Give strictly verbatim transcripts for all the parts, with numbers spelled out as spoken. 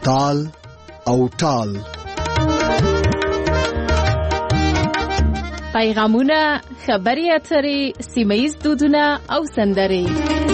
تال او ټال. پیغامونه، خبري اترې، سیمه‌ییز دودونه او سندرې.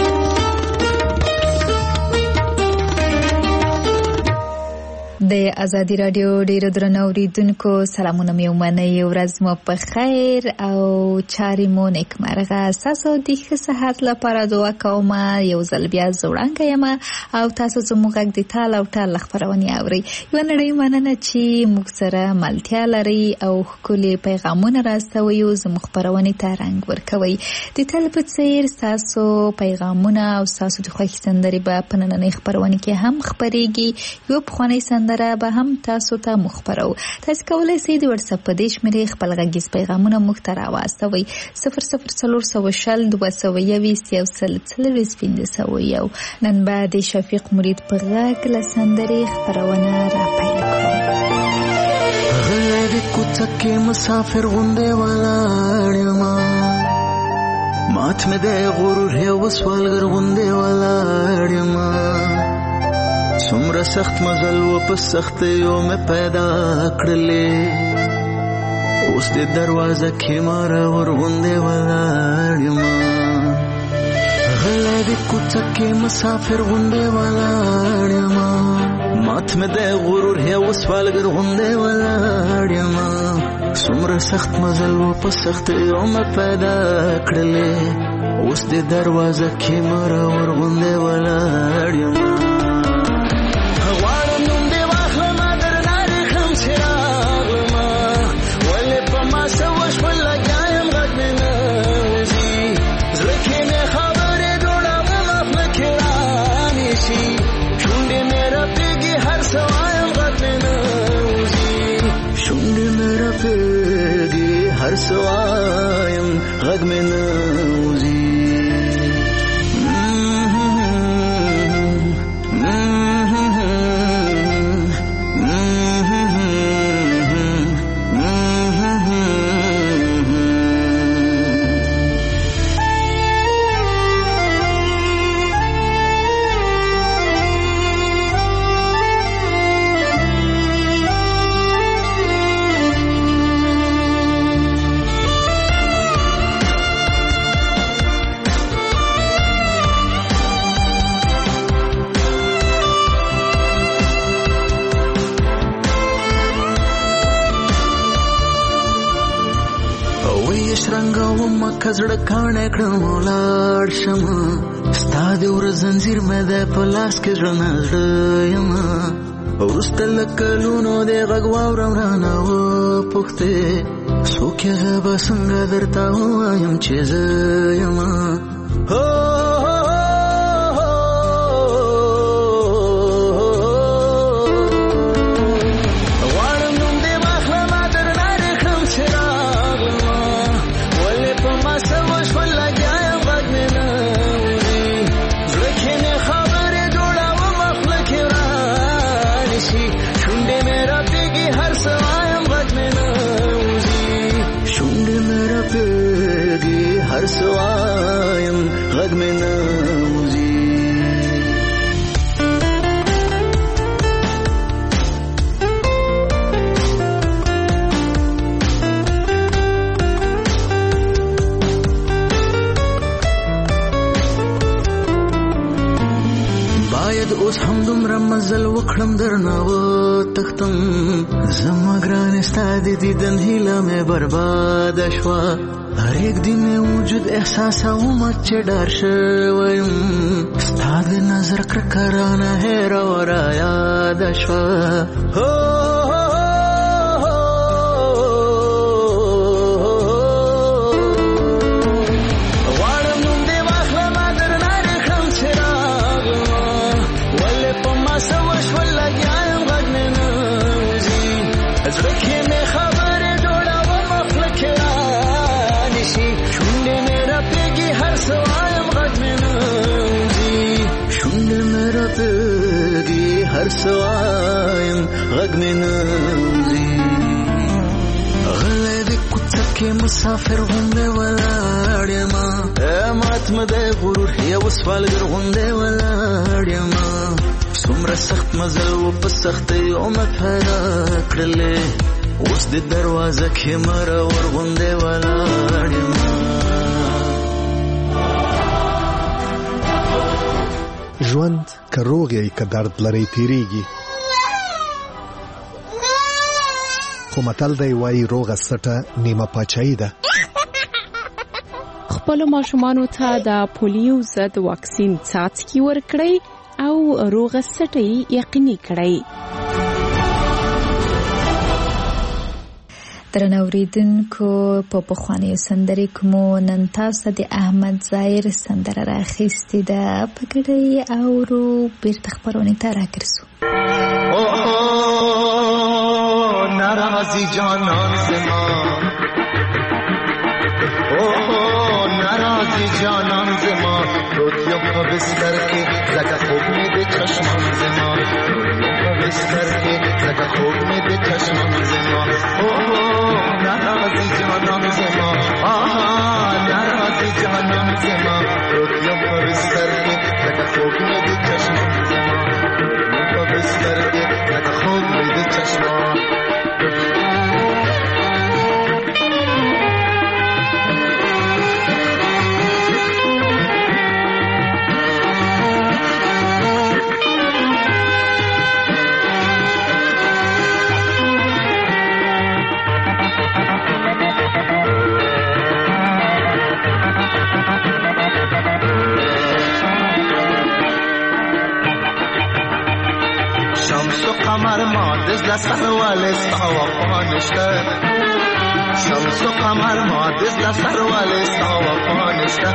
د ازادي رادیو ډیرو درنو اوریدونکو سلامونه مې ومنئ. ورځ مو په خیر او چارې مو نیکمرغه. ستاسو د ښه صحت لپاره دعا کوم. یو ځل بیا زوړانګه یم او تاسو زموږ غږ د تال او ټال خپرونې اورئ. یوه نړۍ مننه چې موږ سره ملتیا لري او ښکلي پیغامونه راستوئ او زموږ خپرونې ته رنګ ورکوئ. د تل په څېر ستاسو پیغامونه او ستاسو د خوښې سندرې به په نننۍ خپرونې کې هم خپرېږي. یو پخوانۍ سندره به هم تاسو ته مخبرو. تاسو کولای شئ د واتس اپ په دې شمېرې خپل غږیز پیغامونه موږ ته راواستوئ. صفر صفر څلور سوه شل دوه سوه یویشت یو سل څلوېښت پنځه سوه یو. نن به د شفیق مرید په غږ له سندرې خپرونه راپیل کړو. غلی د کوڅه کې مسافر غوندې ولاړ یمه، مات مې د غرور یو سوالګر غوندې ولاړ یمه. څومره سخت مزل و په سختیو مې پیدا کړلې، اوس د دروازه کې ماره ورغوندې ولاړ یمه. غلی د کوڅه کې مسافر غوندې ولاړ یمه، مات مې د غرور یو سوالګر غوندې ولاړ یمه. څومره سخت مزل و په سختیو مې پیدا کړلې، اوس د دروازه کې ماره ورغوندې ولاړ یمه. هر سوایم غږ مې نه وځي. کزړه کاڼه کړم ولاړ شمه، ستا د ور زنځیر مې د په لاس کې زړه نه زړه یمه. وروسته له کلونو د غږ واورم رانه وپوښتې، څوک یې به څنګه درته ووایم چې زه یمه. هر سوایم غږ مې نه وځي. باید اوس هم دومره مزل وکړم درنه وتښتم، زما ګرانې ستا د دیدن هیله مې برباده شوه. هر یک دی مې وجود احساسوم چې ډار شوی یم، ستا د نظر کرکه رانه هېره و رایاده شوه. غواړم نوم دې واخلمه درنه ریښم چې راغلمه، ولې په ما څه وشول لګیا یم غږ مې نه وځي. زړه کې مې خبرې جوړوم خوله کې شونډې مې راپېږي هر څه وایم غږ مې نه وځي. شونډې مې راپېږي هر څه وایم غږ مې نه وځي. غلی د کوڅه کې مسافر غوندې ولاړ یمه، مات مې د غرور یو سوالګر غوندې ولاړ یمه. څومره سخت مزل و په سختیو مې پیدا کړلې اوس د دروازه کې مره ورغوندې ولاړ یم ژوند که روغ یې که درد لري تیریږي خو متل دی وایي روغه سټه نیمه پاچاهي ده خپلو ماشومانو ته د پولیو ضد واکسین څاڅکي ورکړئ او روغه سټه یقیني کړئ. درنو اوریدونکو په پخوانیو سندرې کومو نن تاسو د احمد ظاهر سندره راخیستې ده په ګډه اورو بیرته خپرونې ته راګرځو. ناراضی جانان زما اوه ناراضی جانان زما روتیو په بستر کې زګه خوب مې د چشمان زما روتیو په بستر کې زګه خوب مې د چشمان زما اوه ناراضی جانان زما آها ناراضی جانان زما روتیو په بستر کې زګه خوب مې د چشمان زما روتیو په بستر کې زګه خوب مې د چشمان قمر ما دزل سروال سوا پانشته شمس و قمر ما دزل سروال سوا پانشته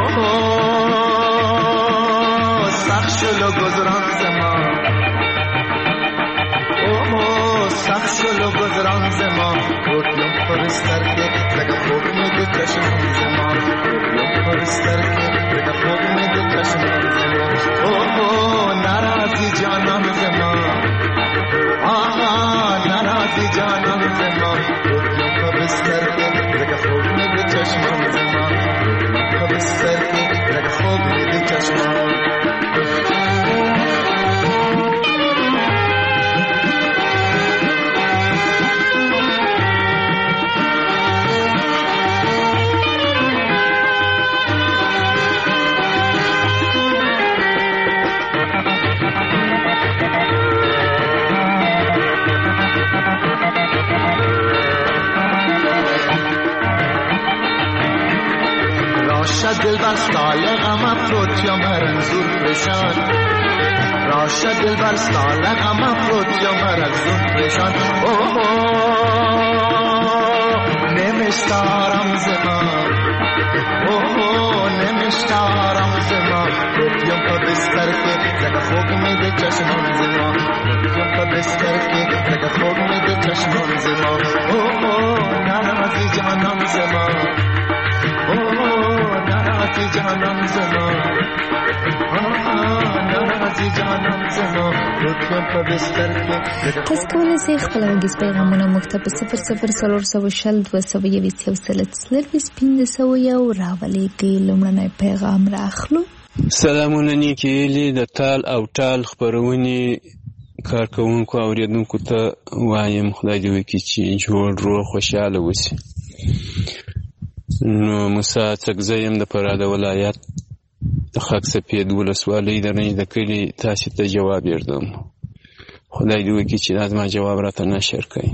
اوه سخت شلو گذران زما اوه سخت شلو گذران زما روتیم پرستر که لگه خوب میده چشمان زما روتیم پرستر که لگه خوب میده چشمان زما اوه ناراضی جانان زما آها ناراضی جانان زما روتیم پرستر که لگه خوب میده چشمان زما روتیم پرستر که لگه خوب میده چشمان دل بر سال غم افروت یا مرزور پرشان راشد دل بر سال غم افروت یا مرزور پرشان اوه نمیشتارم زمان اوه نمیشتارم زمان روتیم پا بستر که لگه خوب میده چشمان زمان روتیم پا بستر که لگه خوب میده چشمان زمان اوه ناراضی جانان زمان اوه ناراضی جانان زمان ناراضی جانان زمان روتیم په بستر کې تاسو کولی شئ خپل غږیز پیغامونه موږ ته په صفر صفر څلور سوه شل دوه سوه یویشت یو سل څلرویشت پنځه سوه یو راولیږئ. لومړنی پیغام راخلو. سلامونه نیکې هیلې د تال او ټال خپرونې کارکوونکو او اورېدونکو ته وایم خدای دې وکړي چې جوړ روغ خوشحاله اوسي. نو موسی څکزی یم د فراه د ولایت د خاک سپید ولسوالۍ د رنج د کلي تاسې ته جواب یردم. خدای دې وکړي چې دا زما جواب راته نشر کړي.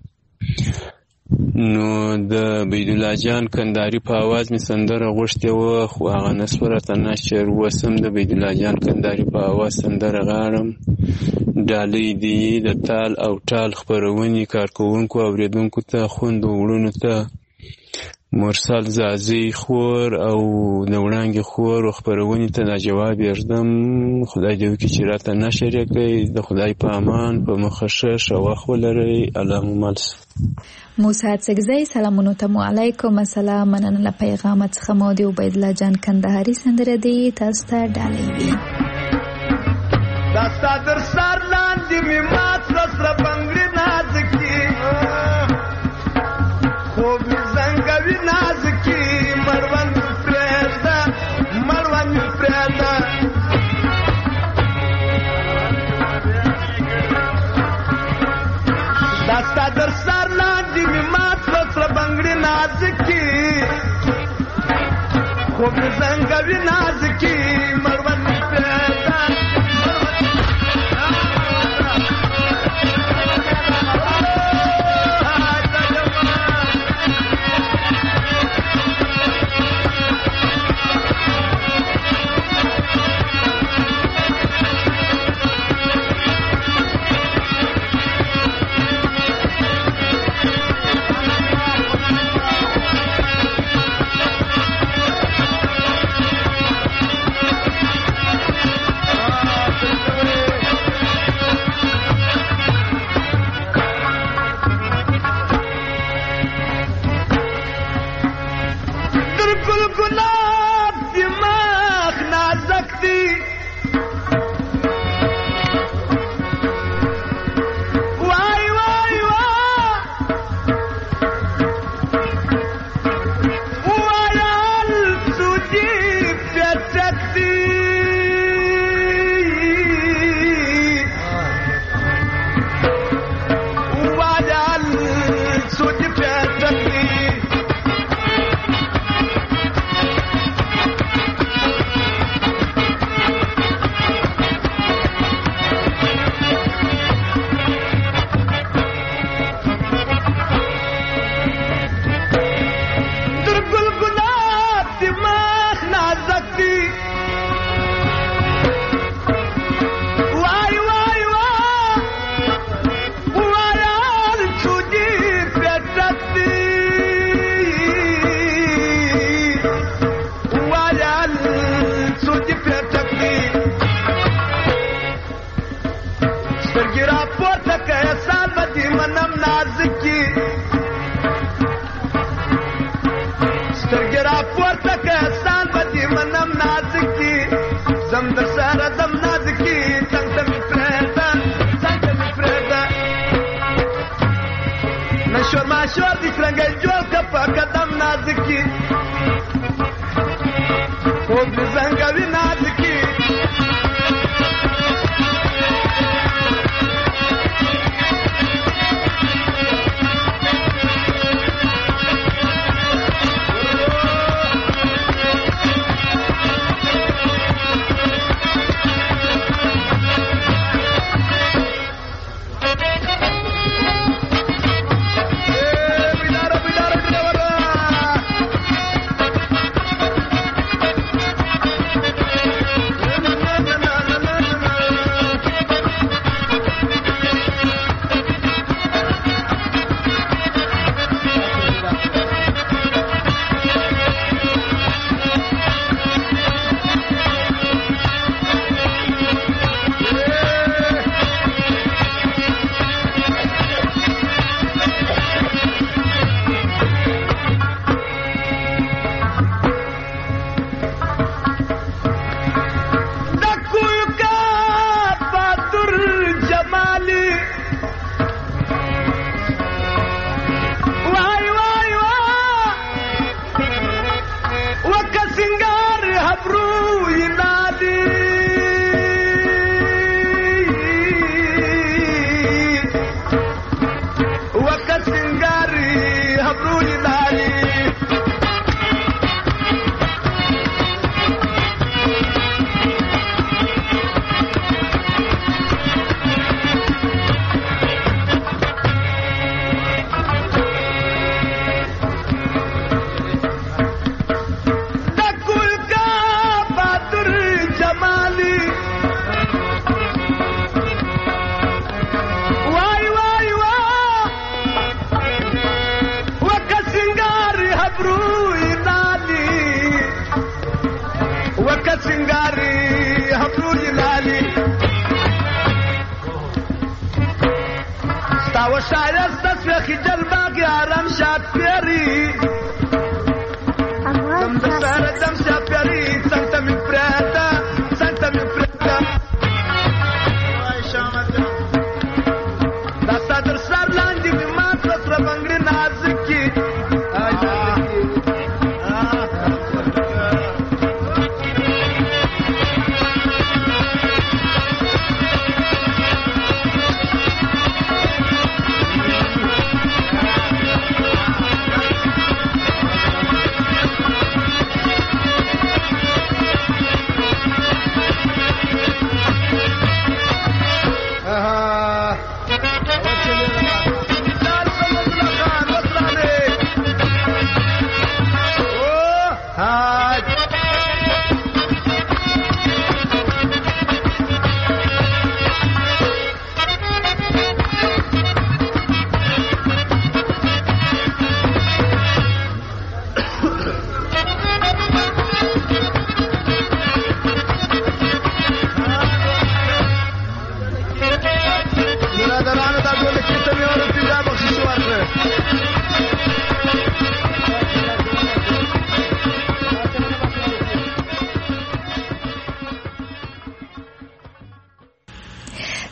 نو د بیدالله جان کندهاري په اواز مې سندره غوښتې وه خو هغه نسوه راته نشر. اوس هم د بیدالله جان کندهاري په اواز سندره غاړم. ډالۍ دې د تال او ټال خپرونې کارکوونکو او اورېدونکو ته خویندو وروڼو ته مرسل زازی خور او د وړانګې خور او خپرونې ته دا جواب یردم. خدای دې وکړي چې راته نشر یې کړئ. د خدای په امان په مخه ښه ښه وخت ولرئ. اللهم الس. موسی څکزی سلامونو ته مو علیکم السلام. مننه له پیغامت څخه مو د عبیدالله جان کندهاري سندره دی تاسو ته ډالۍ وي. دا ستا در سر لاندې مې مات کړه سره بنګړي نازکي خوب مې زنګوي نازکي مړوند مې پرېږده مړوند مې پرېږده خوب زنګوي نازکي مروت پیدا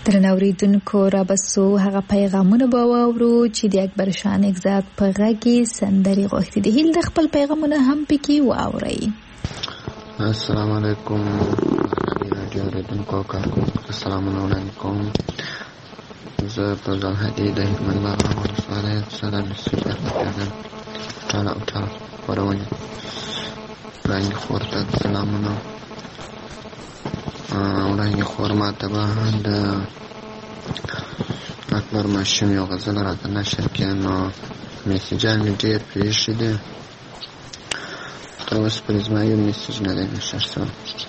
درنو اوریدونکو را بسو هغه پیغامونه به واورو چې د اکبر شاه نګزاد په غږ کې سندرې غوښتي دي. هیل د خپل پیغامونه هم پکې واورئ. السلام علیکم رادیو اوریدونکو کارکو السلام علیکم. زه په ځان هدي د حکمت بابا ولسوالۍ سلام سپر کړم ټاله او ټاله ورونه وړاندې خور ته سلامونه وړاندې خور ماته به د اکبر ماشوم یو غزل راته نشر کړي نو میسیجان مې ډېر پرېښي دي تر اوسه پورې زما یو میسیج نه دی نشر شوی.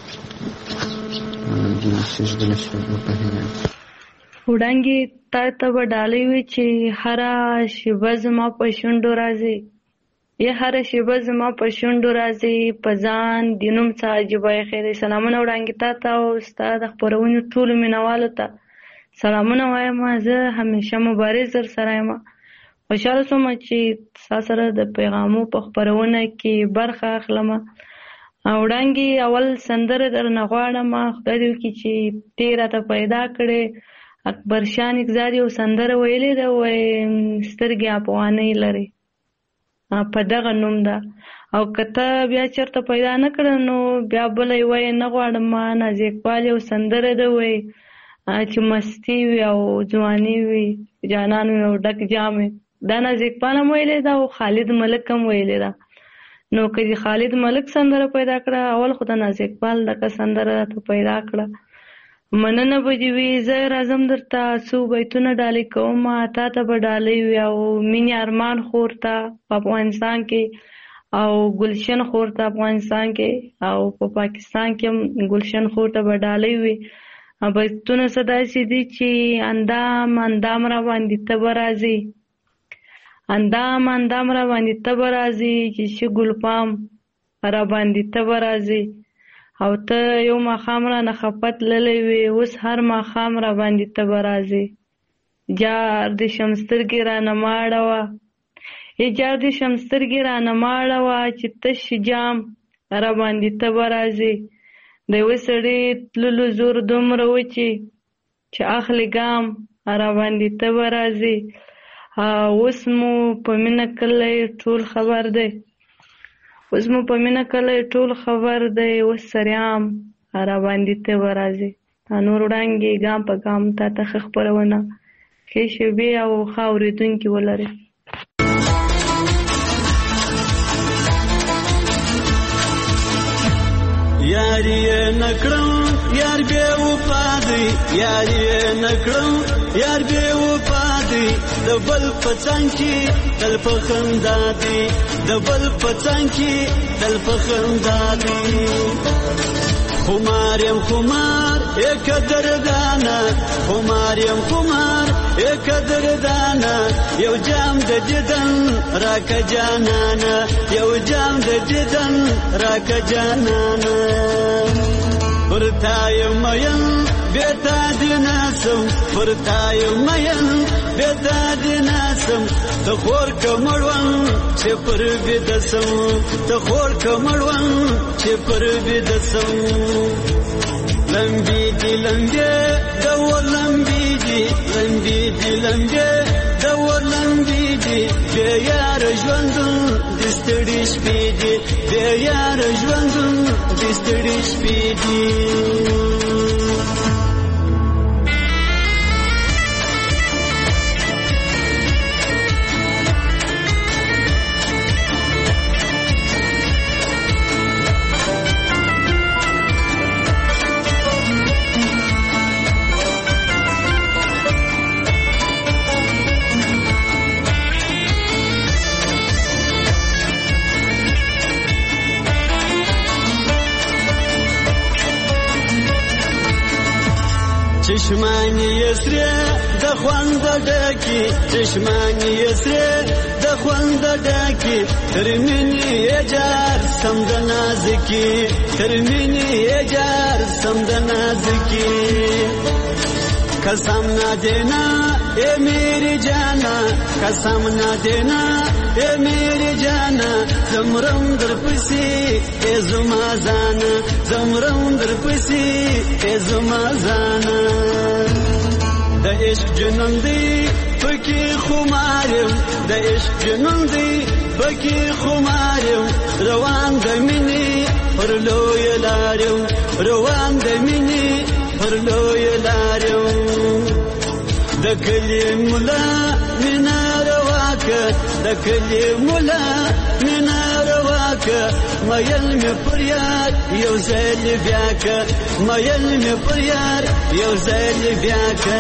دې میسیج د نشر وپوهېږم وړانګې تا ته به ډالۍ وي چې هره شیبه زما په شونډو راځي یا هره شیبه زما په شونډو راځي په ځان د نوم څه عجیبه خیر. سلامونه وړانګې تا ته او ستا د خپرونې ټولو مینوالو ته سلامونه وایم. زه همیشه مبارز در سره یم. خوشحاله شوم چې ستا سره د پیغامو په خپرونه کې برخه اخلم. وړانګې اول سندره درنه غواړم. خدای دې وکړي چې ته راته پیدا کړې. اکبر شاه نګزاد یو سندره ویلې ده وایي سترګې افغانۍ لري په دغه نوم ده او که ته بیا چېرته پیدا نه کړه نو بیا بله یې وایي نه غواړم. ناز اقبال یو سندره ده وایي چې مستی وي او ځواني وي جانان وي او ډک جام وي. دا ناز اقبال هم ویلې ده او خالد ملک هم ویلې ده. نو که دې خالد ملک سندره پیدا کړه اول خو د ناز اقبال دغه سندره راته پیدا کړه. مننه به دې وي. زه راځم درته څو بیتونه ډالۍ کوم تا ته به ډالۍ وي او مینې ارمان خور ته په افغانستان کې او ګلشن خور ته افغانستان کې او په پاکستان کې هم ګلشن خور ته به ډالۍ وي. بیتونه څه داسې دي چې اندام اندام را باندې ته به راځي اندام اندام را باندې ته به راځي چې شي ګلپام را باندې ته به راځي او ته یو ماښام را نه خفه تللی وې اوس هر ماښام را باندې ته به راځې. جار دې شمسترګې رانه مه اړوه ای جار دې شمسترګې رانه مه اړوه چې تش جام را باندې ته به راځې. د یوه سړي تللو زور دومره و چې چې اخلي ګام را باندې ته به راځې. اوس مو په مینه کلی ټول خبر دی اوس مو په مینه کلی ټول خبر دی اوس سریام را باندې ته به راځې. نور وړانګې ګام په ګام تا ته ښه خپرونه ښې شیبې او ښه اورېدونکي ولرئ. یاری نکړم یار بے وفا دی یاری نکړم یار بے وفا دی د بل پڅنګ کې دل په خندا دی د بل پڅنګ کې دل په خندا دی. خمار یم خمار یک دردانا خمار یم خمار یک دردانا یو جام د دیدن راکه جانانا یو جام د دیدن راکه جانانا. ورتای مین بیتا دی ناسم ورتای مین بیتا دی ناسم تخور کمړون چې پر بدسم تخور کمړون چې پر بدسم. لمبی دی لمبی دو لمبی دی لمبی دی لمبی دو لمبی دی بے یار ژوندون دستړي شپې دی بے یار ژوندون دستړي شپې دی. چشمانی یسری د خوند ډکی چشمانی یسری د خوند ډکی ترمنی یجار سم د نازکی ترمنی یجار سم د نازکی. قسم نہ دینا اے میری جانا قسم نہ دینا اے میری جانا زمرم در پسی اے زما زانا زمرم در پسی اے زما زانا. عشق جنون دی پکې خمارم د عشق جنون دی پکې خمارم روان د مینې پر لوی لارم روان د مینې پر لوی لارم د کلی مولا مینا رواکه د کلی مولا مینا رواکه مایل می پر یار یو ځل بیا که مایل می پر یار یو ځل بیا که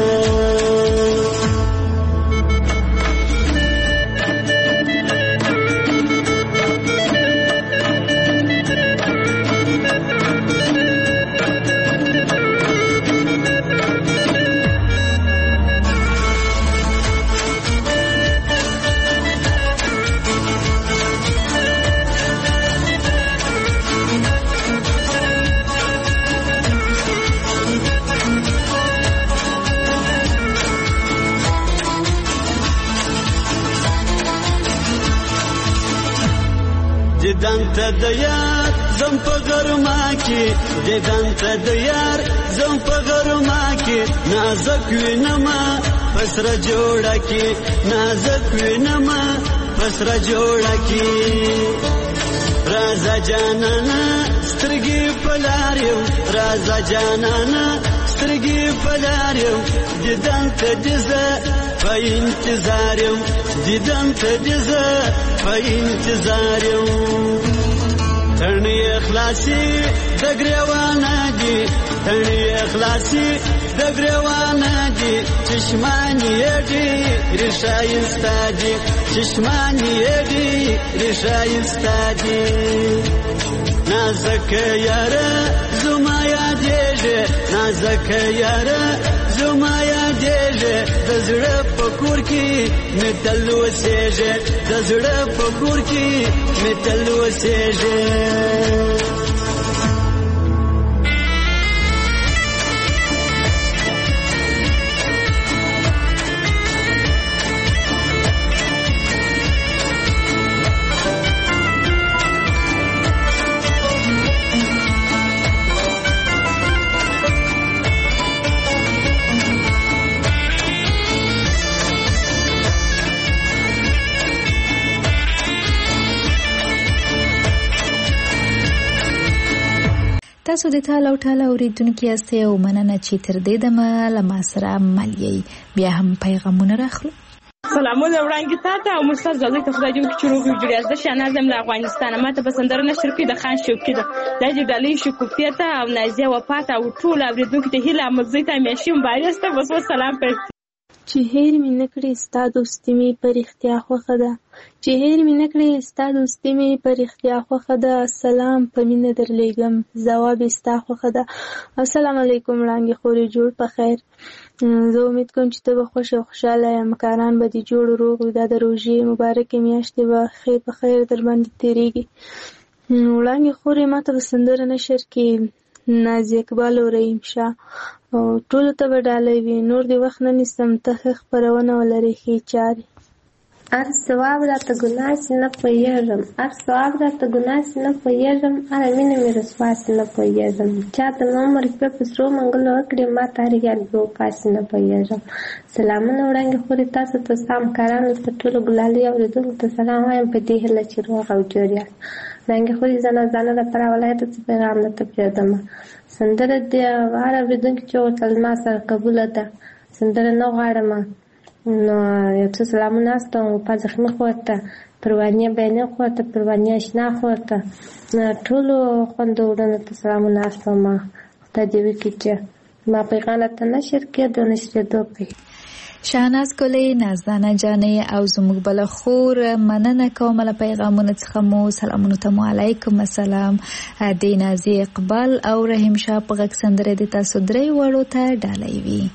دیدن ته د یار زم په غرما کې دیدن ته د یار زم په غرما کې نازک وینما پسره جوړه کې نازک وینما پسره جوړه کې رازا جانانا سترګې پلاریو رازا جانانا سترګې پلاریو دیدن ته دزه په انتظار یم دیدن ته دزه په انتظار یم تڼۍ اخلاصي د ګریوانه دي تڼۍ اخلاصي د ګریوانه دي چشمانې دي ریښایسته دي چشمانې دي ریښایسته دي نازکه یاره زما یادېږي نازکه یاره زما یادېږي د زړه په کور کې مې تل اوسېږي د زړه په کور کې مې تل اوسېږي تاسو د ټاله او ټاله اوریدونکو یاستئ او مننه چې تر دې دمه له ما سره مل یې بیا هم پیغامونه راخلو. سلامونه وړاندې تاته او مستر زادی ته خدای دې چې روغ جوړ یاست. شنازم له افغانستان ماته په سندره نشر کې د خان شوقي ده د جګړې شکوفیه ته او نازیه وفات او ټول اوریدونکو ته هیله مزه ته میشم بایسته بس سلام پر چې هیر مې نکړې ستا دوستي مې پر اختیا خوښه ده چې هیر مې نکړې ستا دوستي مې پر اختیا خوښه ده سلام په مینه درلېږم ځواب ستا خوښه ده. السلام علیکم وړانګې خورې جوړ په خیر. زه امید کوم چې ته به خوښ او خوشحاله یې مکاران به دې جوړ روغ وي دا د روژې مبارکې میاشتې به خیر په خیر در باندې تېرېږي. وړانګې خورې ما ته په سندره نشر کې نازي اقبال او رحیم شاه او ټولو ته به ډالۍ وي. نور دې وخت نه نیسم ته ښه خپرونه ولرې ښې چارې. هر ثواب راته ګناه سي نه پوهېږم هر ثواب راته ګناه سي نه پوهېږم هره مینه مې رسوا سي نه پوهېږم چا ته مې عمر شپې په سرو منګلو وکړې ما ته هر یاد به وفا سي نه پوهېږم. سلامونه وړاندې خورې تاسو ته ستا همکارانو ته ټولو ګلالي اورېدونکو ته سلام وایم په دې هیله چې روغ او جوړ یاست. وړاندې خورې زه نازانه د فراه ولایته څخه پیغام درته پرېږدم. سندره د هر اورېدونکي چې ورته زما سره قبوله ده سندره نه غواړم نو یو څه سلامونه استوم په زخمي خورته پروانیه بیانې خورته پروانیه اشنا خورته ټولو خوندو وړاندې ته سلامونه استوم. خدای دې وکړي چې ما پیغام ته نشر کړي د نشریدو په شاهناز ګلې نازدانه جانې او زموږ بل خور مننه کوم له پیغامونو څخه مو سلامونه ته علیکم السلام. د نازي اقبال او رحیم شاه په غږ سندره د تاسو درې وړو ته ډالۍ وي.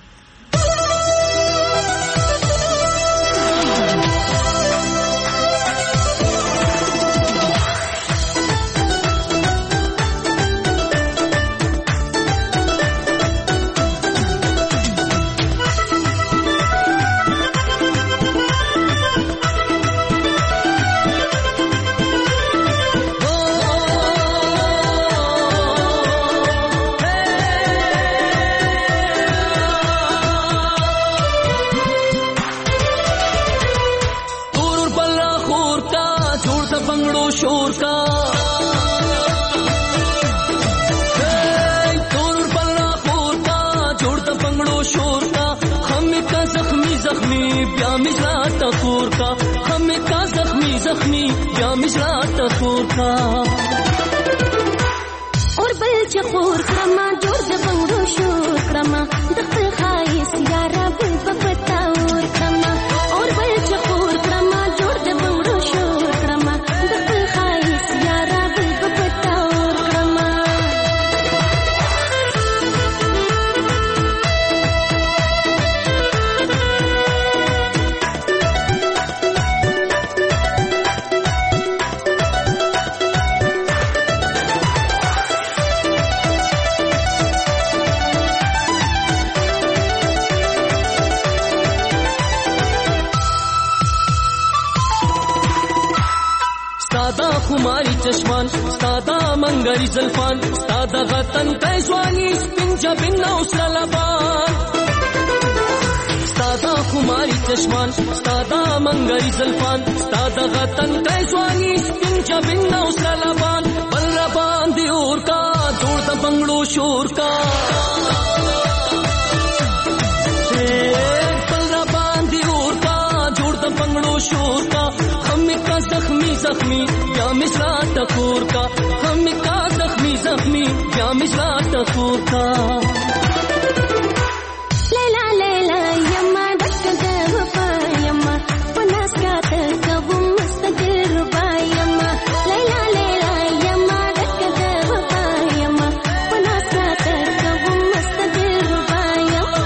मिश्रा टकोर का हमें का जख्मी जख्मी या मिश्रा टकोर का और बल चकोर क्रमा जोर द बंगरो शोर क्रमा दखल खाइस यारा बल बपता और क्रमा और बल चकोर क्रमा जोर द बंगरो शोर क्रमा दखल खाइस यारा बल बपता और क्रमा खुमारी चश्मान सादा मंगरी जल्फान सादा गतन कैसवानी पिंजा बिन्ना उसला लबान सादा खुमारी चश्मान सादा मंगरी जल्फान सादा गतन कैसवानी पिंजा बिन्ना उसला लबान बल्लबान दियोर का जोड़ द बंगलो शोर का बल्लबान दियोर का जोड़ द बंगलो शोर का हमें का जख्मी जख्मी या मिश्रा टकोर का हमें का जख्मी जख्मी या मिश्रा टकोर का लैला लैला यम्मा दक्क दबा यम्मा पनास का तकब मुस्तकिल रुबा यम्मा लैला लैला यम्मा दक्क दबा यम्मा पनास का तकब मुस्तकिल रुबा यम्मा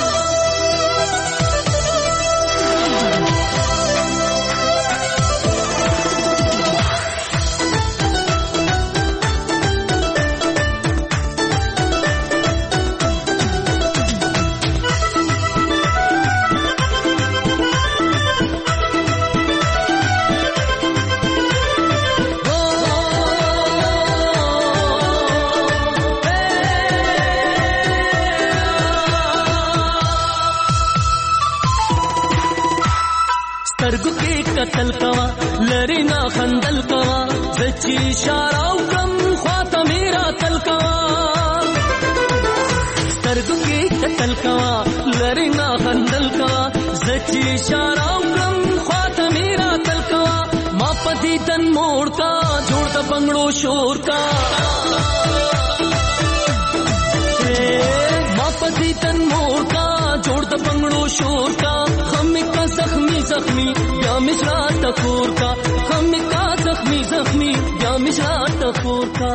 سترګو کې قتل کوا لری نا خندل کوا زچی اشاره وکم خواته میرا تل کوا سترګو کې قتل کوا لری نا خندل کوا زچی اشاره وکم خواته میرا تل کوا ما پدی تن موړ کا جوړ د بنگړو شور کا ما پدی تن موړ کا جوړ د بنگړو شور کا हमें का जख्मी जख्मी या मिश्रा टकोर का हमें का जख्मी जख्मी या मिश्रा टकोर का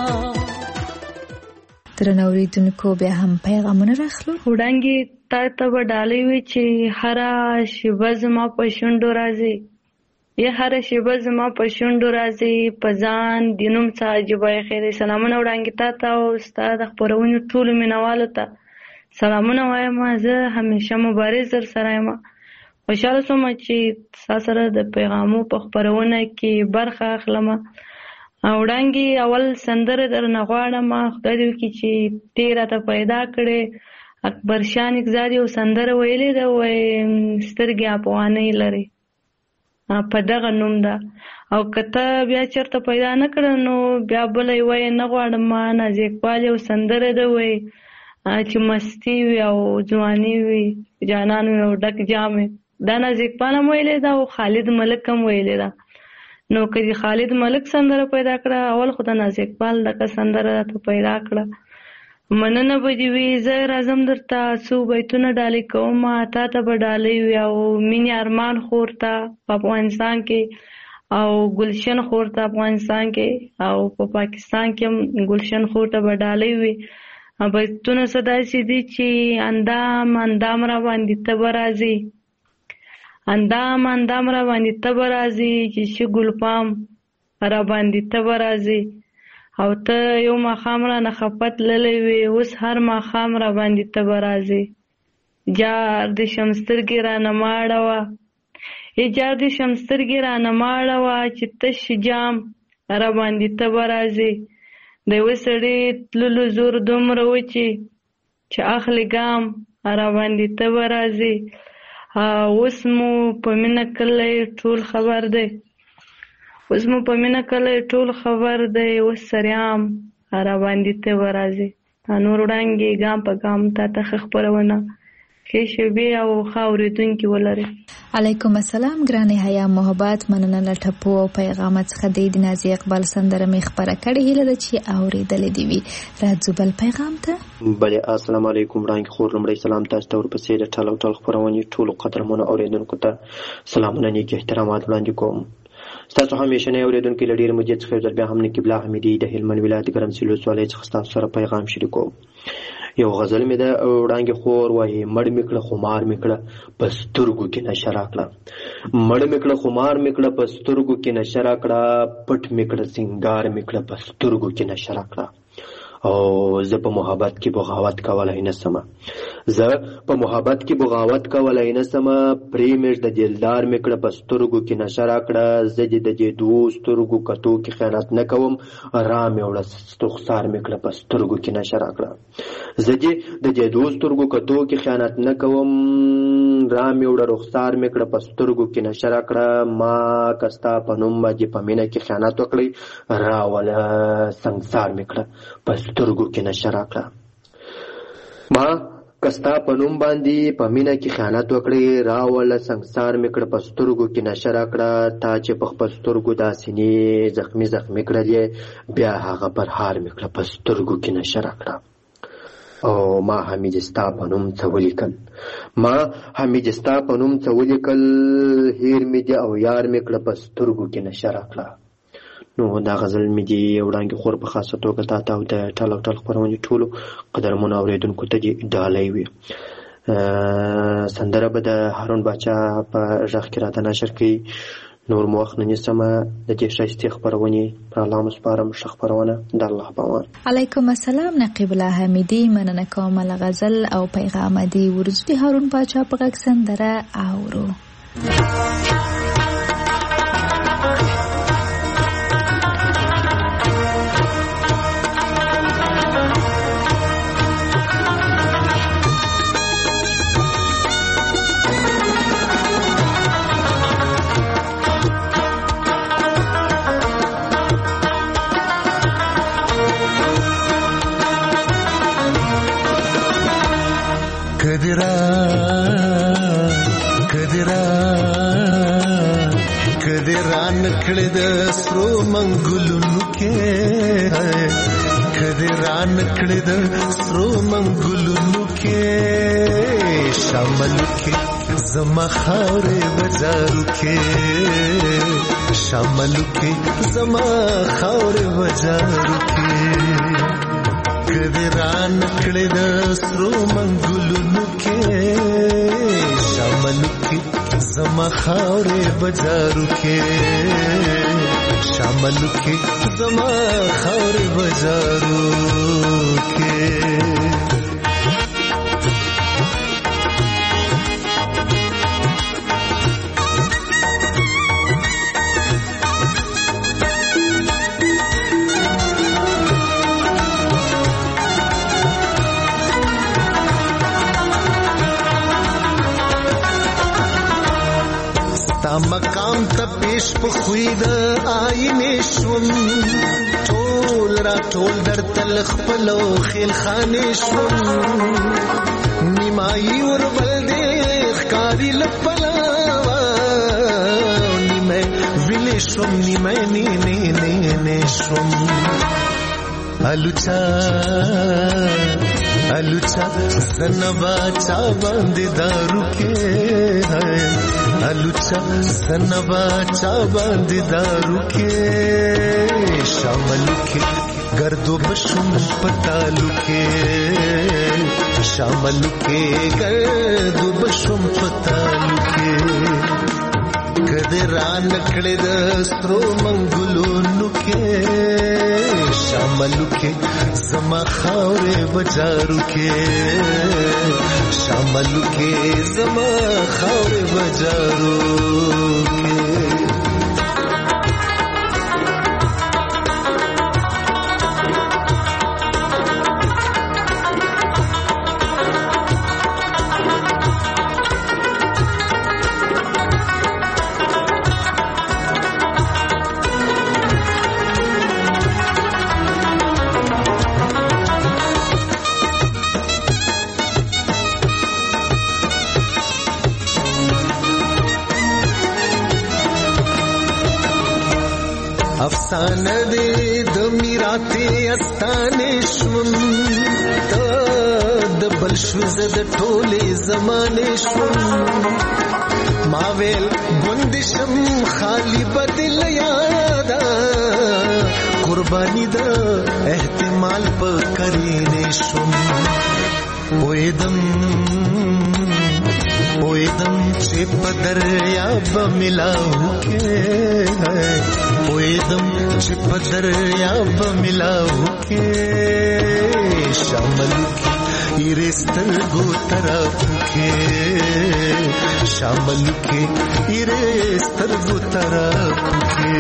درنو اوریدونکو بیا هم پیغامونه راخلو. وړانګې تا ته به ډالۍ وي چې هره شیبه زما په شونډو راځي یا هره شیبه زما په شونډو راځي په ځان د نوم څه عجیبه خیر. سلامونه وړانګې تا ته او ستا د خپرونې ټولو مینوالو ته سلامونه وایم. زه همیشه مبارز در سره یم. خوشحاله شوم چې ستا سره د پیغامو په خپرونه کې برخه اخلم. وړانګې اول سندره درنه غواړم. خدای دې وکړي چې ته راته پیدا کړې. اکبر شاه نګزاد یو سندره ویلې ده وایي سترګې افغانۍ لري په دغه نوم ده. او که ته بیا چېرته پیدا نه کړه نو بیا بله یې وایي نه غواړم. نازي اقبال یو سندره ده وایي چې مستی وي او ځواني وي جانان وي او ډک جام وي. دا نازي اقبال هم ویلې ده او خالد ملک هم ویلې ده. نو که دې خالد ملک سندره پیدا کړه اول خو د نازي اقبال دغه سندره راته پیدا کړه. مننه به دې وي. زه راځم درته څو بیتونه ډالۍ کوم. تا ته به ډالۍ وي او مینې ارمان خور ته په افغانستان کې او ګلشن خور ته افغانستان کې او په پاکستان کې هم ګلشن خور ته به ډالۍ وي. بیتونه څه داسې دي چې اندام اندام را باندې ته به راځي اندام اندام را باندې ته به راځي چې شي ګلپام را باندې ته به راځي او ته یو ماښام رانه خفه تللی وې اوس هر ماښام را باندې ته به راځې. جار دې شم سترګې رانه مه اړوه ای جار دې شم سترګې رانه مه اړوه چې تش جام را باندې ته به راځې. د یوه سړي تللو زور دومره و چې چې اخلي ګام را باندې ته به راځې. اوس مو په مینه کلی ټول خبر دی اوس مو په مینه کلی ټول خبر دی اوس سریام را باندې ته به راځې. نور وړانګې ګام په ګام تا ته ښه خپرونه ښې شیبې او ښه اورېدونکي ولرئ. علیکم السلام ګرانې حیا محبت، مننه له ټپو او پیغامات څخه دی. د نازي اقبال سندره مې خپره کړې، هیله ده چې اورېدلې دې وي. راځو بل پیغام ته. بلې السلام علیکم وړاندې خور لومړی سلام تاسو ته، ورپسې د ټل او ټل خپرونې ټولو قدرمنو اورېدونکو ته سلامونه نیک احترامات وړاندې کوم. ستاسو همیشنی اورېدونکي له ډېرې مودې څخه یو ځل بیا هم نقیب الله حمیدي د هلمند ولایت ګرمسیر ولسوالۍ څخه ستاسو سره پیغام شریکوم. یو غزل مې ده، وړانګې خور وایي مړ مې کړه خمار مې کړه په سترګو کې نشه راکړه، مړ مې کړه خمار مې کړه په سترګو کې نشه راکړه، پټ مې کړه سینګار مې کړه په سترګو کې نشه راکړه. او زه په محبت کې بغاوت کولای نه سمه، زه په محبت کې بغاوت کولای نه سمه، پرېمېږ د دلدار مې کړه په سترګو کې نشه راکړه، زه دې د دې دوو سترګو کتو کې خیانت نه کوم، را مې وړه رخسار مې کړه په سترګو کې نشه راکړه، زه دې د دې دوو سترګو کتو کې خیانت نه کوم، را مې وړه رخسار مې کړه په سترګو کې نشه راکړه، ما که ستا په نوم باندې په مینه کې خیانت وکړی، راوله سنګسار مې کړه په سترګو کې نشه راکړه، ما که ستا په نوم باندې په مینه کې خیانت وکړی، راوله سنګسار مې کړه په سترګو کې نشه راکړه، تا چې په خپل سترګو دا سینې زخمي زخمي کړلې، بیا هغه پرهار مې کړه په سترګو کې نشه راکړه. او ما حمید ستا په نوم څه ولیکل، ما حمید ستا په نوم څه ولیکل، هیر مې دي او یار مې کړه په سترګو کې نشه راکړه. نو دا غزل مې دي وړانګې خور په خاصه توګه تا ته او د ټل او ټل خپرونې ټولو قدرمنو اورېدونکو ته دې ډالۍ وي. سندره به د هارون باچا په غږ کې راته نشر کوي. نور مو وخت نه نیسمه، د دې ښایستې خپرونې پر الله مو سپارم. ښه خپرونه د الله په امان. علیکم السلام نقیب الله حمیدي، مننه کوم له غزل او پیغام دې ورځو د هارون باچا په غږ سندره اورو. کدرا کدرا کدرا نکړه د سرو منګلونو کې، کدرا نکړه د سرو منګلونو کې، شامل کې زما خاورې بازارو کې، شامل کې زما خاورې بازارو کې، کدرا نکړه د سرو منګلونو کې، شامل کې زما خاورې بازارو کې، شامل کې زما خاورې بازارو کې. مقام ته پیش په خوی د آینې شوم، ټول را ټول در تل خپلو خیل خانې شوم، نیمایي وربل دې ښکاري لپلاوه، نیمه ویلې شوم نیمه نې نې نې نې شوم، الوچا الوچا زنبا چا باندې دارو کې، الوچا زنبا چا باندې دارو کې، شامل کې گردو بشم پتالو کې، شامل کې گردو بشم پتالو کې، کدرا نکړه د سترو منګلونو کې، شامل کې زما خاورې بازارو کې، شامل کې زما خاورې بازارو کې. آسان دی د میراته استانې شوم د بل شو زه د ټولې زمانې شوم ما ویل ګوندشم خالی بدل یادا قربانی د احتمال په کرینې شوم وېدم وېدم چې په دریاب ملاو کې وېدم چې په دریاب ملاو کې شامل کې ایرستر گو طرف کې شامل کې ایرستر گو طرف کې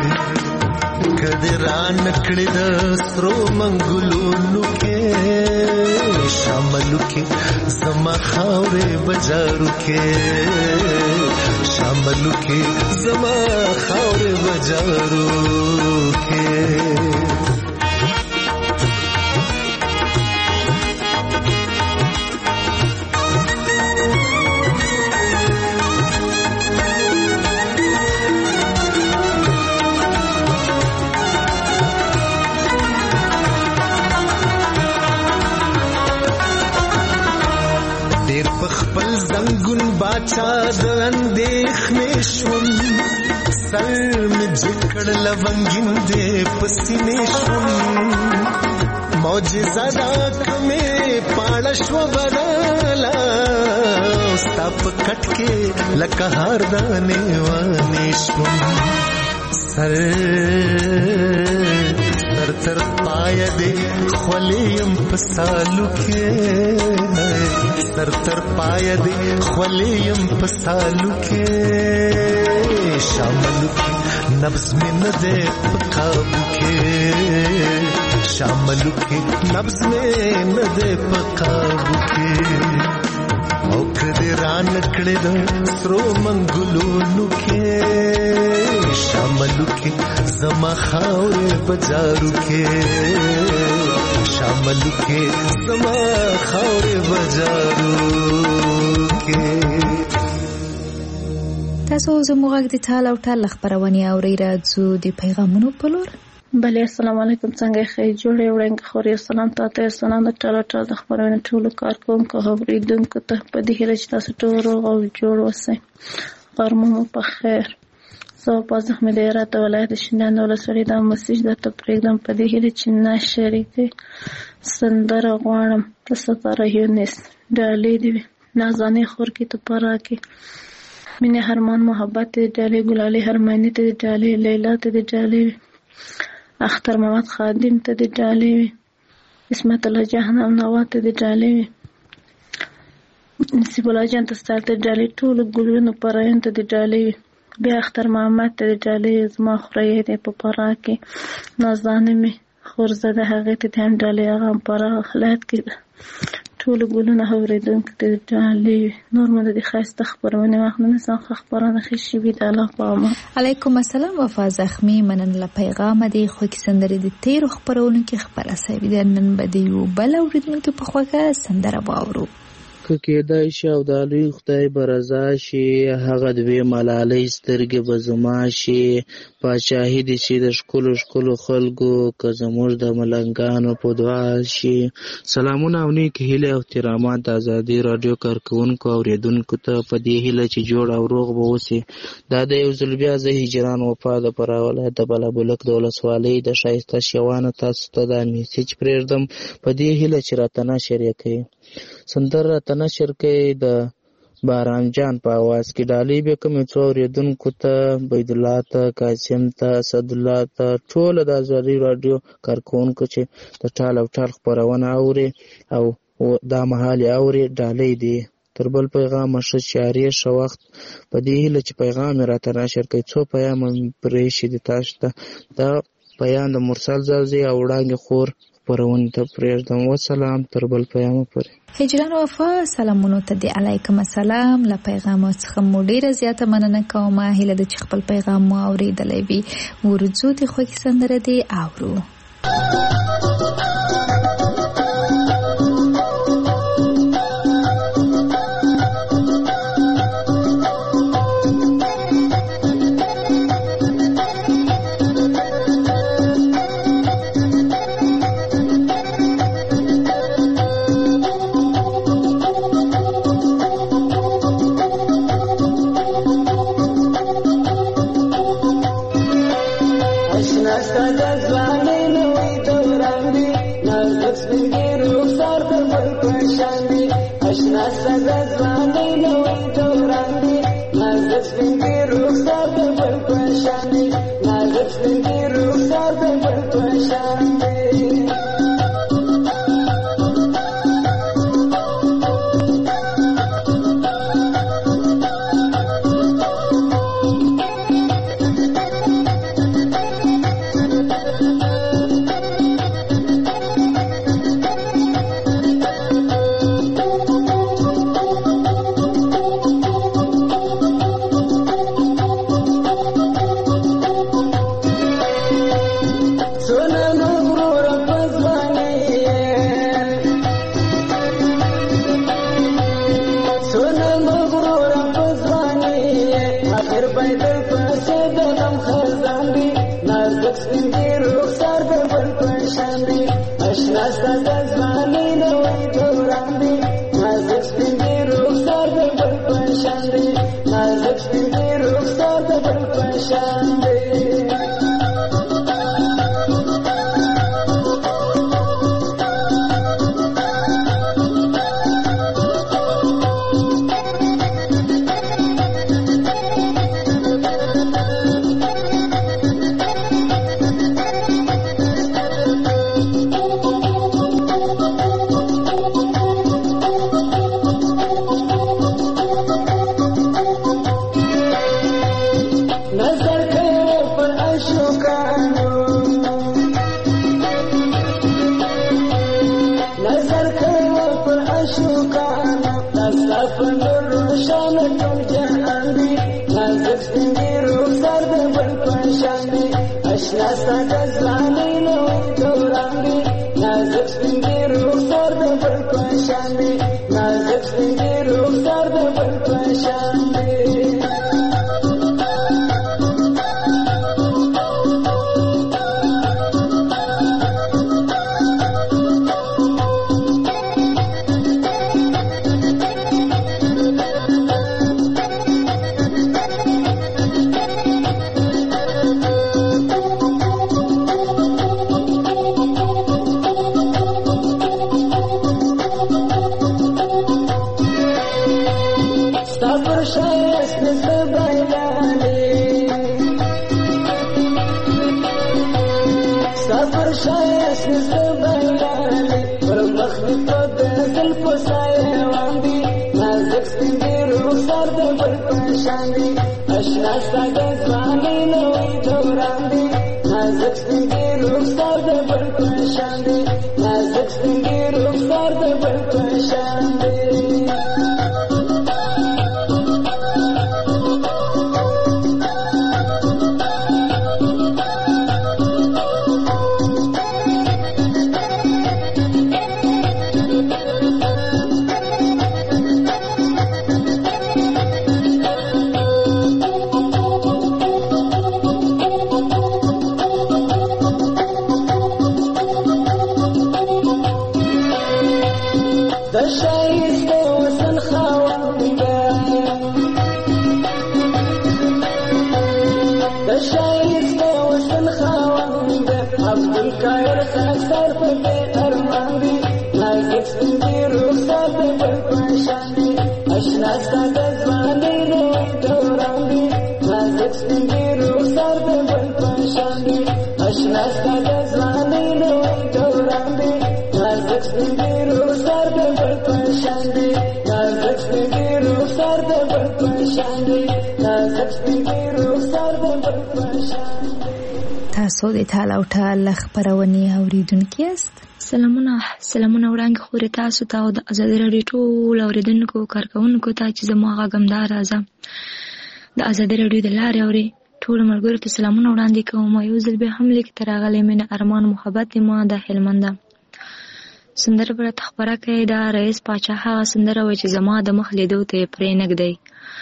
کدران کړي د سرو منګلونو کې شامل کې زما خاورې بجارو کې شامل کې زما خاورې بجارو کې باچا د اندېښنې شوم سر مې جکړ لونګین دې پسینې شوم معجزه دا کمې پاړه شو بدلا ستا په کټ کې لکه هار دانې وانې شوم سر تر تر پای دې خولیم په سالو کې سر تر پای دې خولیم په سالو کې شامل کې نبض مې نه دې په قابو کې شامل کې نبض مې نه دې په قابو کې او کدی ران کړي د سرو منګلونو کې شامل کې زما خاورې بجارو کې شامل کې زما خاورې بجارو کې تاسو زموږ د ټال او ټال خبرونه اورئ راځو د پیغامونو په لور بله السلام علیکم څنګه ښه جوړې وړاندې خوري سلام تاسو سلام د ټال او ټال خبرونه ټول کارکونکو اوریدونکو ته په دې هیله چې تاسو ټول روغ او جوړ اوسئ غرمه په خیر زه په زخمه د هرات ولایت شینان ولسوالۍ د مسیج د تپریدم په دې هیله چې نه شریکي سندره غواړم د ستاره یونس ډالې دی نازانې خور کې ته پرا کې مینه هرمان محبت دې ډالې ګلالي هرمانی ته دې ډالې لیلا ته دې ډالې اختر محمد خادم ته دې ډالې اسمت الله جهنم نوا ته دې ډالې نصیب الله جان ته ستاره ته ډالې ټول ګلونو پراین ته دې ډالې بیا اختر محمد ته دې ډالې زما خورې دې په پرا کې نازانې مې خورزده هغه ته هم ډالې هغه پرا خلات کې ټول ګلونه اوریدونکو ته ډالې نور مده د خاصه خبرونه واخلنه څنګه خبرونه خشي وي د الله پامه علیکم السلام وفا زخمی منن له پیغام دی خو کې سندره د تیر خبرونه کې خبره سوي د نن بده یو بل اوریدونکو په خوګه سندره باورو که کېدای شي او د لوی خدای به رضا شي هغه دوی ملالۍ سترګې به زما شي پاچاهي دې چې د ښکلو ښکلو خلکو که زموږ د ملنګانو په دعا شي سلامونه او نیکې هیلې او احترامات د ازادي راډیو کارکوونکو اورېدونکو ته په دې هیله چې جوړ او روغ به اوسي دا د یو ځل بیا زه هجران وفا د فراه ولایت د بلابلک د ولسوالۍ د ښایسته شیوانو تاسو ته دا میسیج پرېږدم په دې هیله چې راته نشر یې کوي سندره راته نشر کوي د باران جان په اواز کې ډالۍ به کومې څو اورېدونکو ته بيدالله ته قاسم ته اسدالله ته ټول د ازادي راډیو کارکوونکو چې د ټال او ټال خبرونه اوري او دا مهال اوري ډالۍ دي تر بل پیغام شه شاري شو وخت په دې هیله چې پیغام راته نشر کوي څو پیغام پرې شي د تاسو ته دا پیغام د مرسل زازي او وړاندې خور پرون ته پرېږدم وسلام تر بل پیغام پورې هجران وفا سلامونو ته دی علیکم السلام له پیغام څخه مو ډیره زیاته مننه کوم هیله د خپل پیغام مو اوریدلې وي ورځو د خوږی سندره دی اورو اشنا ساده ځواني نوې دوران دی نازک سپین دی رخسار د بل په شان دی نازک سپین دی رخسار د بل په شان دی تاسو د تعالی او تعالی خبرونه اوریدونکو یاست. سلامونه سلامونه وړاندې خوري تاسو ته او د ازادي راډیو ټول اوریدونکو کارکونکو ته چې زما غږمدار راځه د ازادي راډیو د لارې اوري ټول ملګرو ته سلامونه وړاندې کوم. یو ځل به هم لیک تر غلې مینه ارمان محبت ما د هلمند سندره پر تخبره کې دا رئیس پاچا هغه سندره و چې زما د مخ لیدو ته پرې نګدی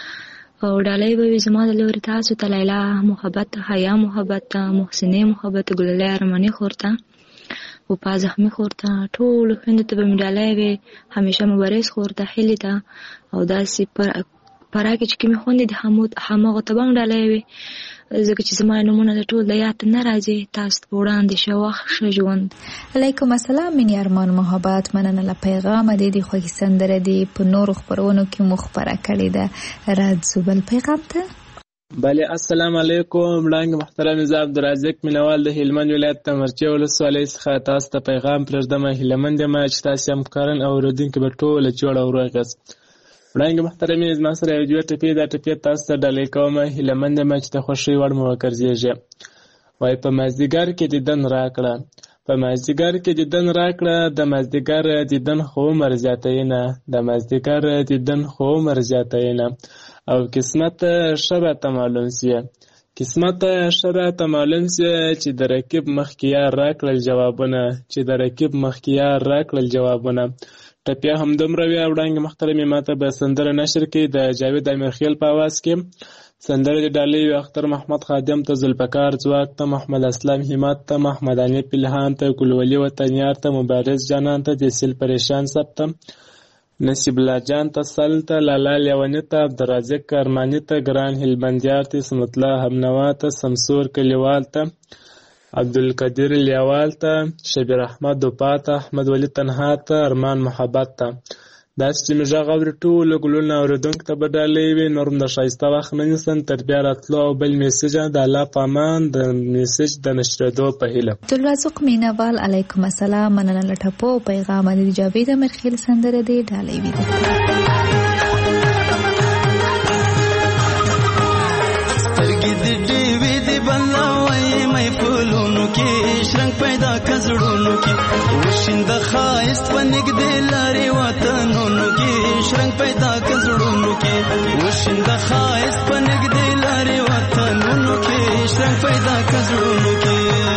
او ډالۍ به زما د لوري تاسو ته لیلا محبت حیا محبت محسنه محبت ګلله ارمانی خورته او په زخمی خورته ټول خوند ته به ډالۍ وي همیشه مبارز خورته هلیتا او داسې پر فراه کې چې کومې خوندې د حمود هماغه تبنګ ډالۍ وې ځکه چې زما نومونه د ټول د یاد نه راځي. تاسو په وړاندې ښه وخت ښه ژوند. علیکم السلام مینې ارمان محبت مننه له پیغامه دی د خوږې سندره دی په نورو خپرونو کې مو خپره کړې ده. راځو بل پیغام ته. بله السلام علیکم. وړاندې محترم زه عبدالرزاق مینوال د هلمند ولایت د مرچې ولسوالۍ څخه تاسو ته پیغام پرېږدم. هیلهمند یم چې تاسو همکاران او اورېدونکي به ټوله جوړ او روغ یاست. وړاندې محترمې زما سره یو دوه ټپې دا ټپې تاسو ته ډالۍ کوم. هیلهمند یم چې د خوښۍ وړ مو وګرځېږي. وایي په مازدیګر کې دیدن راکړه، په مازدیګر کې دیدن راکړه، د مازدیګر دیدن خو عمر زیاتوي نه، د مازدیګر دیدن خو عمر زیاتوي نه. او قسمت ښه راته معلوم سي، قسمت ښه راته معلوم سي چې د رقیب مخکې یار راکړل جوابونه، چې د رقیب مخکې یار راکړل جوابونه. ټپیا همدومره وي. وړاندې محترمې ماته به سندره نشر کړي د جاوید امیرخیل په اواز کې. سندره د ډالۍ وي اختر محمد خادم ته، ذوالفقار ځواک ته، محمد اسلام همت ته، محمد انیب الهام ته، ګلولي وطنیار ته، مبارز جانان ته، جسیل پریشان سب ته، نصیب الله جان ته، سل ته، لالا لیونی ته، عبدالرازق ارمانی ته، ګران هلمندیار ته، اسمت الله همنوا ته، سمسور کلیوال ته، عبدالقدیر لیوال ته، شبیر احمد دوپا ته، احمد ولی تنها ته، ارمان محبت ته. داسې چې مې غږ اوري ټولو ګلونه اورېدونکو ته به ډالۍ وي. نور هم د ښایسته وخت نه نیسم تر بیا راتلو او بل میسج د الله په امان د میسج د نشرېدو په هیله. عبدالرزاق مینوال علیکم السلام مننه له ټپو پیغام د جاوید امیرخیل سندره دی ډالۍ وي. سترګې د ډېوې د بلاوۍ مې پلونو کې شرنګ پیدا کزړونو کې وشیند ښایست په نږدې لارې وطنونو کې شرنګ پیدا کزړونو کې وشیند ښایست په نږدې لارې وطنونو کې شرنګ پیدا کزړونو کې.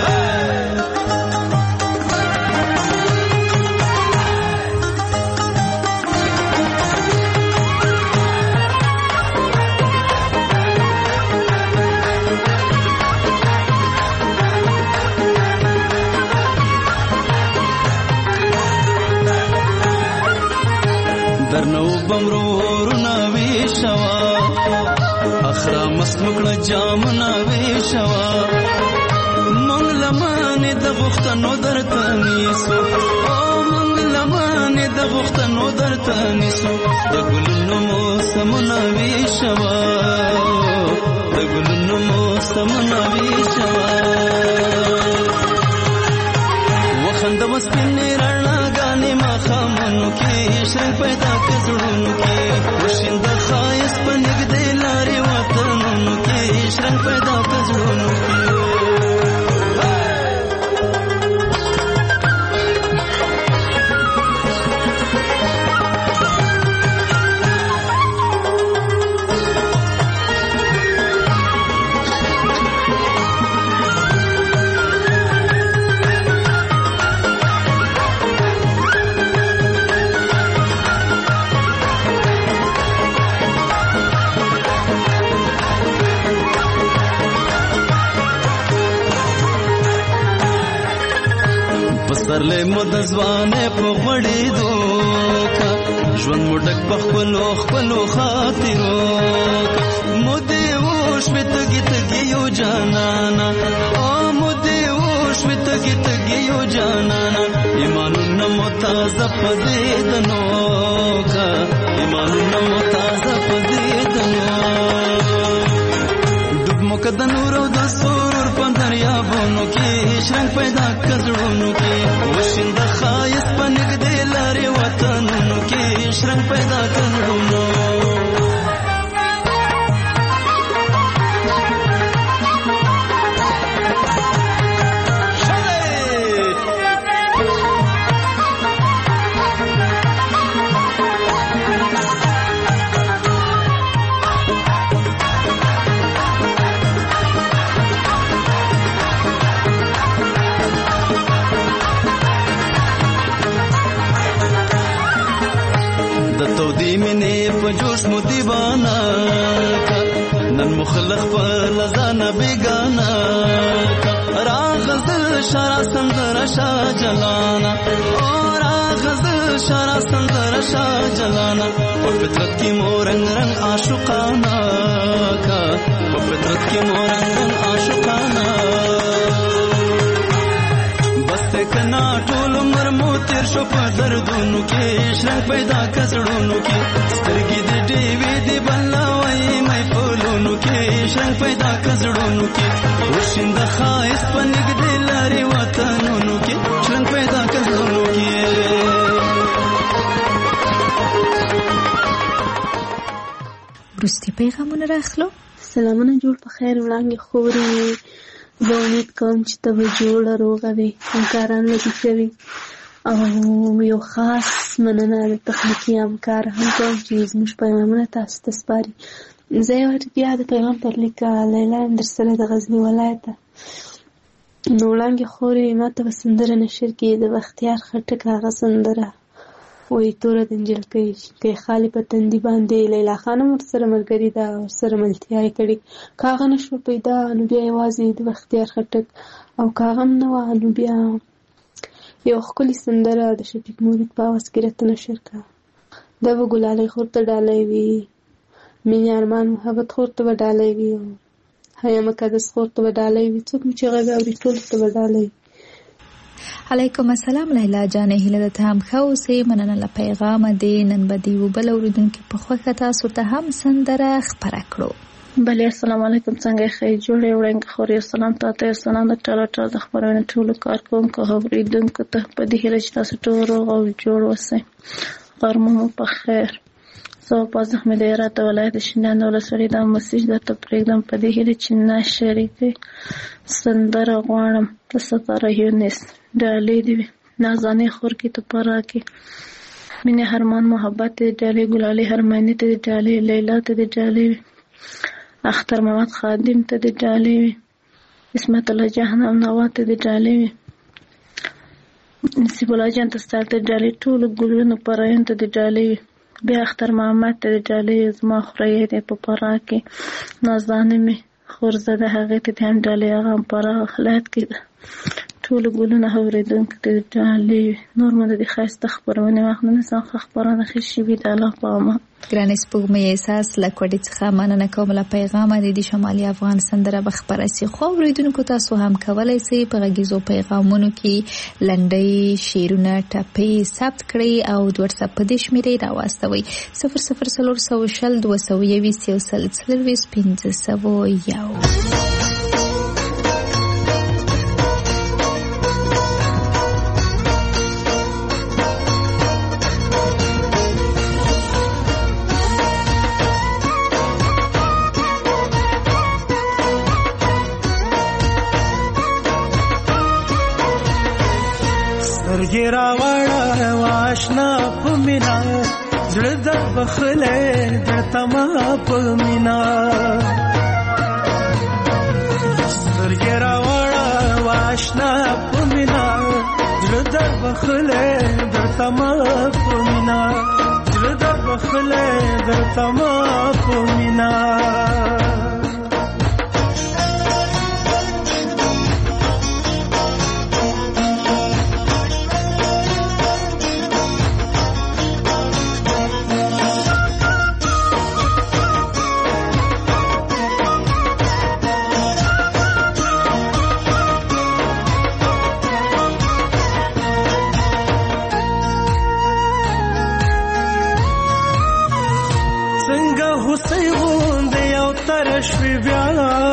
درنو بمرورنا ویشوا اخرا مسمکړه جامنا ویشوا مونږ لمانه د غختنو درته نیسو او مونږ لمانه د غختنو درته نیسو د ګلونو موسمنا ویشوا د ګلونو موسمنا ویشوا وخند وسپینې رڼا غانې مخامنو کې شرنګ پیدا کزړونو کې وشیند ښایست په نږدې لارې وطنونو کې شرنګ پیدا کزړونو کې. پسرلی مو د ځوانۍ په غوړېدو کا ژوند مو ډک په خپلو خپلو خاطرو کا مو دې وشوې تږي تږي یو جانانا او مو دې وشوې تږي تږي یو جانانا ایمانونه مو تازه په دیدنو کا ایمانونه مو تازه په دیدنو ډوب مو که د نور او د سرور په دریابونو کې شرنګ پیدا کزړونو کې وشیند ښایست په نږدې لارې وطنونو کې شرنګ پیدا کزړونو. تودی منی په جوش مو دیوانا نن مخلق په لزانا بیگانا راغزل شرا سندر شاه جلانا او راغزل شرا سندر شاه جلانا او فطرت کی مورنگ رنگ عاشقانا کا او فطرت کی مورنگ رنگ عاشقانا بس کنا ټول عمر مو تیر شو په دردونو کې شرنګ پیدا کړونو کې سترګې دې ډېوې دې بلوي مې فولونو کې شرنګ پیدا کړونو کې وشند خایس په نګدې لارې وطنونو کې شرنګ پیدا کړونو کې. وروستي پیغامونه راخلو. سلامونه جوړ په خیر وړاندې خوري. زه امید کوم چې ته به جوړه روغه وې، همکاران لږ کوي او یو خاص مننه د تخنیکي همکار هم کوم چې زموږ پیغامونه تاسو ته سپاري. زه یو بیا د پیغام پر لیکه لیلا یم در سره د غزني ولایته. نو وړاندې خورې ما ته به سندره نشر کړي د بختیار خټک هغه سندره وایي توره د نجلکۍ که یې خالي په تندي باندې. لیلا خان هم ورسره ملګري ده او ورسره ملتیا یې کړې. که هغه نه شوه پیدا نو بیا یوازې د بختیار خټک، او که هغه هم نه وه نو بیا یو ښکلې سندره د شفیق مرید په اواز کې راته نشر کړه. دا به ګلالۍ خور ته ډالۍ وي، مینې ارمان محبت خور ته به ډالۍ وي، او حیا مقدس خور ته به ډالۍ وي. څوک مې چې غږ اوري ټولو ته به ډالۍ وي. علیکم السلام لیلا جانې، هیله ده ته هم ښه اوسې. مننه له پیغامه دې. نن به د یو بل اورېدونکي په خوښه تاسو ته هم سندره خپره کړو. بله السلام علیکم، څنګه یې ښه جوړې وړنګې خورې. سلام تاته، سلام د ټاله ټاله د خپرونې ټولو کارکوونکو او اورېدونکو ته په دې هیله چې تاسو ټول روغ او جوړ اوسئ. غرمه مو په خیر. زه باز احمد هرات ولایت شینوارو د ولسوالۍ دا مسیج درته پرېږدم په دې هیله چې نشر یې کړئ. سندره غواړم د ستاره یونس ډالۍ دې وي نازانې خور کې ته پاره کې مینې هرمان محبت دې ډالۍ ګلالۍ هرماني ته دې ډالۍ لیلا ته دې ډالۍ وي اختر محمد خادم ته دې ډالۍ وي اسمت الله جهنم نوا ته دې ډالۍ وي نصیب الله جان ته ستا ته ډالۍ ټولو ګلونو پراین ته دې ډالۍ وي بیا اختر محمد ته دې ډالۍ زما خورۍ دې په پاره کې نازانې مې خورزده هغې ته دې هم ډالۍ هغه هم پاره ولایت کې ده ټولو ګلونه اورېدونکو ته دې ډالۍ وي. نور مو د دې ښایسته خپرونې واخله نسم ښه خپرونه ښې شوي د الله په امان. ګرانې سپوږمۍ احساس له کوډې څخه مننه کوم له پیغامه د دې شمالي افغان سندره به خپره سي. خو اورېدونکو تاسو هم کولی سئ په غږیزو پیغامونو کې لنډۍ شعرونه ټپې ثبت کړئ او د وټساپ په دې شمېرې راواستوئ صفر صفر څلور سوه شل دوه سوه یویشت یو سل څلرویشت پنځه سوه یو. سترګې راوړه واشنا په مینا زړه در بخلې درته ما په مینا سترګې راوړه واشنا په مینا زړه در بخلې درته ما په مینا زړه در بخلې درته ما په مینا شوی بیا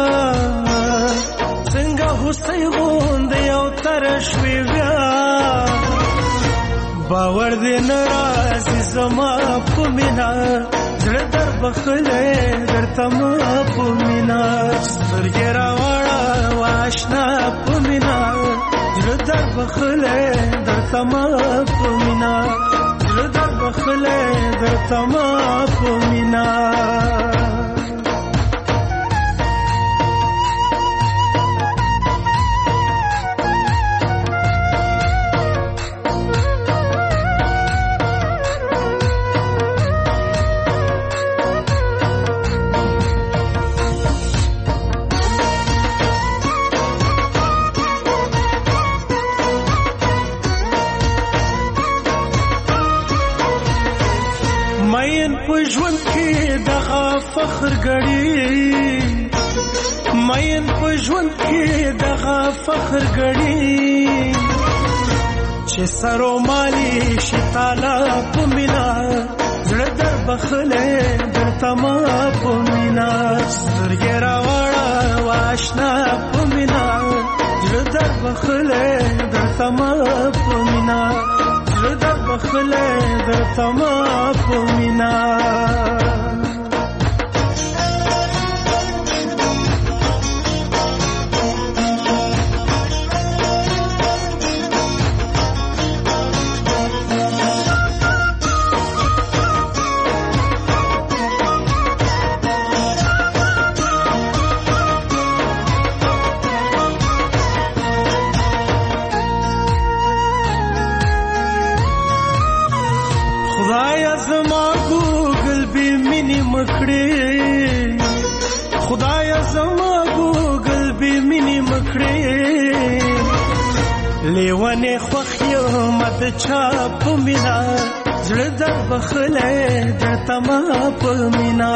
څنګه هوسۍ غوندې یو تر شوی بیا باور دې نه راځي زما په مینا زړه در بخلې درته ما په مینا سترګې راوړه واشنا په مینا زړه در بخلې درته ما په مینا زړه در بخلې درته ما په مینا مین په ژوند کې دغه فخر ګړي مین په ژوند کې دغه فخر ګړي چې سرو مالی شتاله په مینا زړه در بخلې درته ما په مینا سترګې راوړه واشنا په مینا زړه در بخلې درته ما په مینا زړه در بخلې درته ما په مینا خدایا زما ګوګل به مینې مکړې لیوانې خوښ یم د چا په مینا زړه در بخلې درته ما په مینا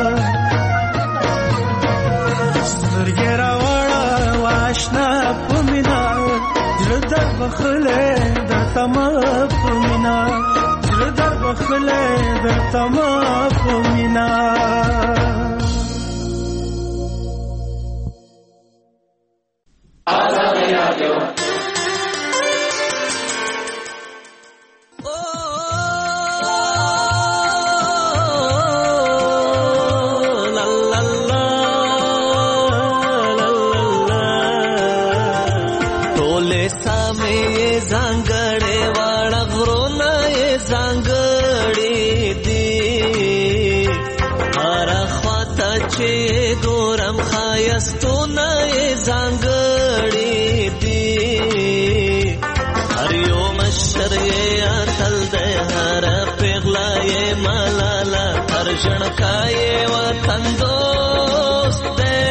سترګې راوړه واشنا په مینا زړه در بخلې درته ما په مینا زړه در بخلې درته ما په مینا ژړکایې وطن دوست دی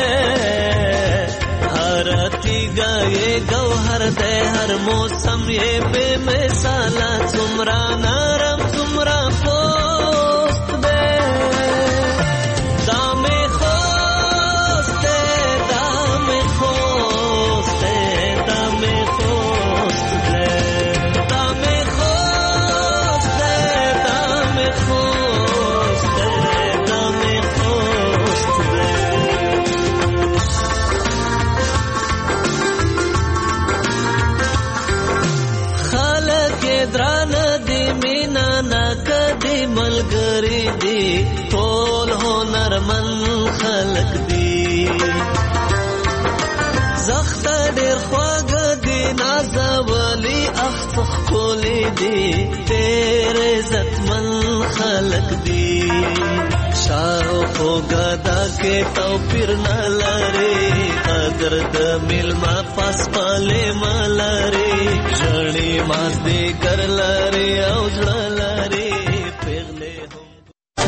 هر تیږه یې ګوهر دی هر موسم یې بې مثاله څومره نرم څومره پوست دی دا مې خوست دی دا مې خوست دی دا مې خوست دی دا مې خوست دی دا مې خوست ملګری دی ټول هنرمن خلق دی زخت ډېر خواږه دی نازولی اخ ښکلی دی ډېر عزتمن خلق دی شاوخوا ګدا کې توپیر نه لري قدر د میلمه پاس پالې مه لري ژړې مازدیګر لري او زړه لري